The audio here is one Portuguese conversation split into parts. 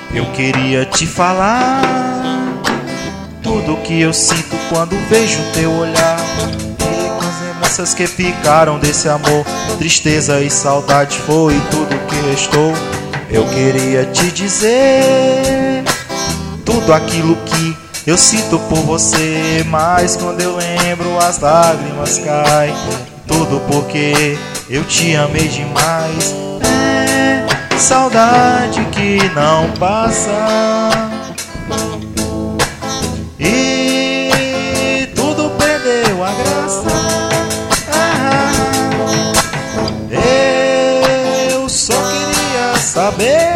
Eu queria te falar tudo que eu sinto quando vejo teu olhar, e com as lembranças que ficaram desse amor, tristeza e saudade foi tudo que restou. Eu queria te dizer tudo aquilo que eu sinto por você, mas quando eu lembro as lágrimas caem. Tudo porque eu te amei demais. É saudade que não passa, e tudo perdeu a graça. Eu só queria saber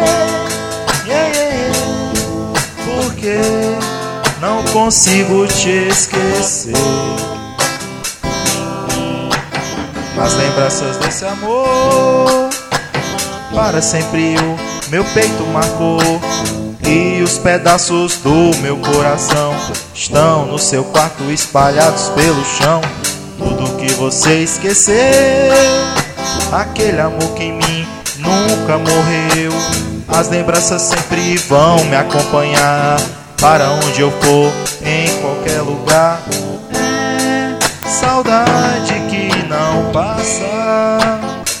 porque não consigo te esquecer. As lembranças desse amor para sempre o meu peito marcou, e os pedaços do meu coração estão no seu quarto espalhados pelo chão. Tudo que você esqueceu, aquele amor que em mim nunca morreu. As lembranças sempre vão me acompanhar para onde eu for, em qualquer lugar. É saudade que não passa,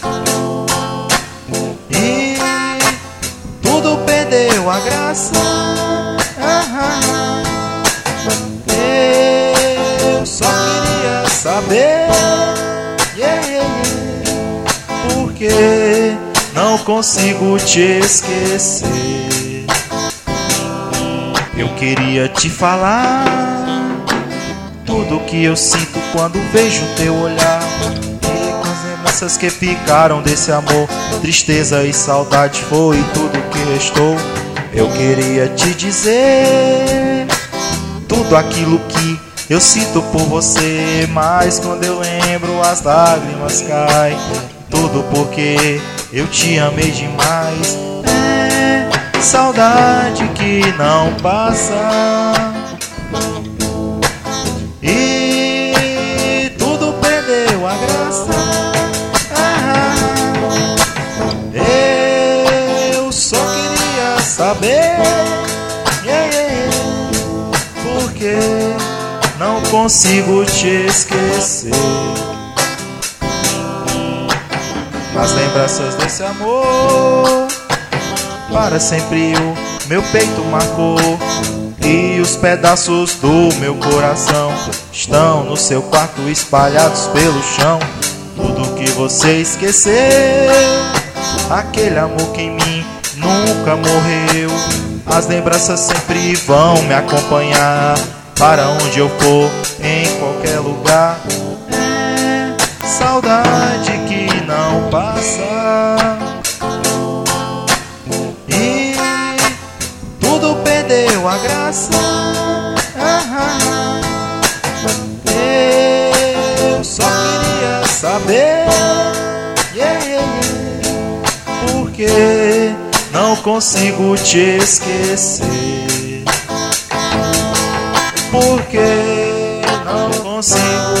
e tudo perdeu a graça. Eu só queria saber porque não consigo te esquecer. Eu queria te falar tudo que eu sinto quando vejo teu olhar, e com as lembranças que ficaram desse amor, tristeza e saudade foi tudo que restou. Eu queria te dizer tudo aquilo que eu sinto por você, mas quando eu lembro as lágrimas caem. Tudo porque eu te amei demais. É saudade que não passa, e tudo perdeu a graça. Eu só queria saber porque não consigo te esquecer. As lembranças desse amor para sempre o meu peito marcou, e os pedaços do meu coração estão no seu quarto espalhados pelo chão. Tudo que você esqueceu, aquele amor que em mim nunca morreu. As lembranças sempre vão me acompanhar para onde eu for, em qualquer lugar. É saudade que não passa, e tudo perdeu a graça. Eu só queria saber porque não consigo te esquecer. Porque não consigo